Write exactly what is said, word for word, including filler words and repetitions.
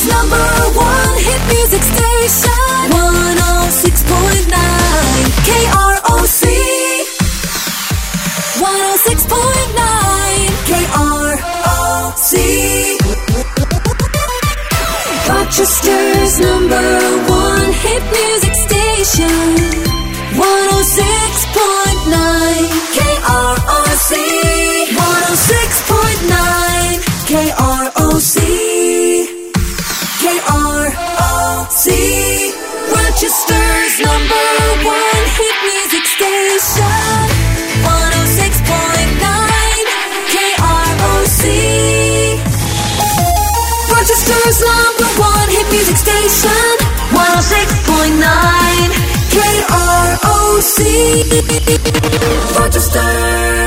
number one hit music station, one oh six point nine K R O C. one oh six point nine K R O C. Rochester's number one hit music station, one oh six point nine K R O C. one oh six point nine K R O C. K R O C. Rochester's number one hit music station, one oh six point nine K R O C. Rochester's number one hit music station, one oh six point nine K R O C. Rochester.